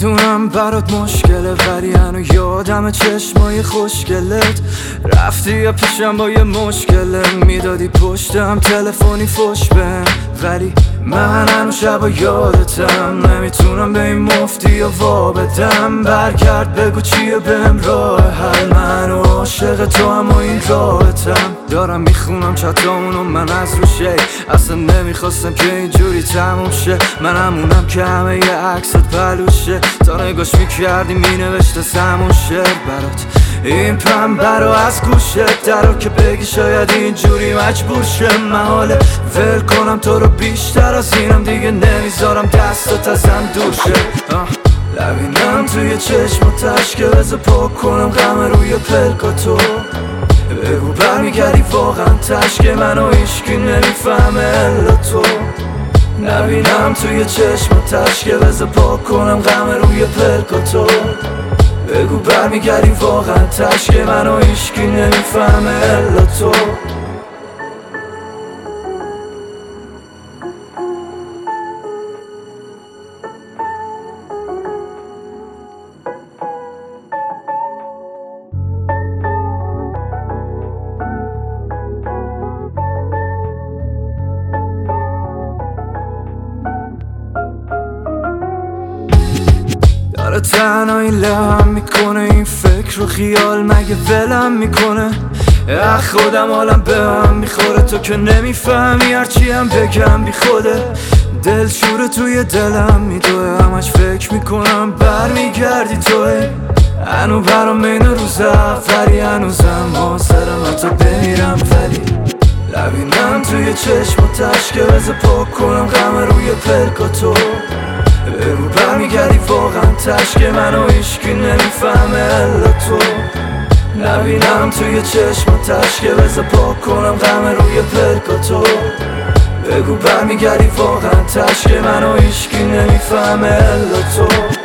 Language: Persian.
میدونم برات مشکله ولی هنو یادم چشمای خوشگلت. رفتی یا پیشم با یه مشکله، میدادی پشتم تلفنی فش بهم، ولی من هنو شبا یادتم. نمیتونم به این مفتی یا وا بدم. برگرد بگو چیه بهم راه حل. من عاشق تو هم و این راحتم. دارم میخونم چتامونو من از روشه، اصلا نمیخواستم که اینجوری تموم شه. من همونم که همه یه عکست پلوشه. تا نگاش میکردی مینوشته سمون شعر برات. این پنبه رو از گوشت درو که بگی شاید اینجوری مجبور شه. من حاله ول کنم تو رو بیشتر از اینم دیگه نمیذارم دستات ازم دور شه. لبینم توی چشم و تشکه بذار پاک کنم غم روی پلکاتو. بگو برمیگردی واقعا تشکه منو هیچکی نمیفهمه الا تو. نبینم توی چشم و تشکه بذار پاک کنم غم روی پلکاتو. بگو برمیگردی واقعا تشکه منو هیچکی نمیفهمه الا تو. داره تنهایی لهم میکنه این فکر و خیال، مگه ولم میکنه؟ خودم حالم به هم میخوره، تو که نمیفهمی هرچی هم بگم بی خوده. دل شوره توی دلم میدوه، همش فکر میکنم برمیگردی توه. هنو برام این روز اولی، هنوزم حاضرم حتی بمیرم ولی لبینم توی چشم و تشکه بذار پاک کنم غم روی پلکاتو. بگو برمیگردی واقعا تشکه منو هیچکی نمیفهمه الا تو. نبینم توی چشم و تشکه بذار پاک کنم غم روی پلکاتو. بگو برمیگردی واقعا تشکه منو هیچکی نمیفهمه الا تو.